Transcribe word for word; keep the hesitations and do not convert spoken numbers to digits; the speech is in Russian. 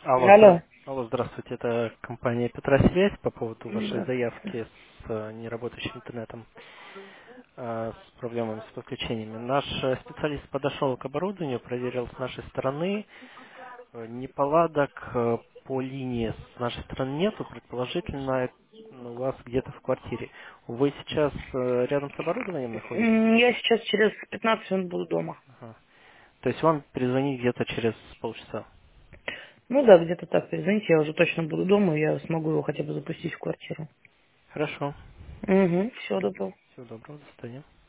Алло, здра- Алло. Алло, здравствуйте, это компания Петросвязь по поводу вашей Да. заявки с э, неработающим интернетом, э, с проблемами с подключениями. Наш э, специалист подошел к оборудованию, проверил с нашей стороны. Э, Неполадок э, по линии с нашей стороны нету, предположительно у вас где-то в квартире. Вы сейчас э, рядом с оборудованием находитесь? М, Я сейчас через пятнадцать минут буду дома. Ага. То есть вам перезвонить где-то через полчаса. Ну да, где-то так. Перезвоните, я уже точно буду дома, и я смогу его хотя бы запустить в квартиру. Хорошо. Угу, все, добро. Всего доброго, до свидания.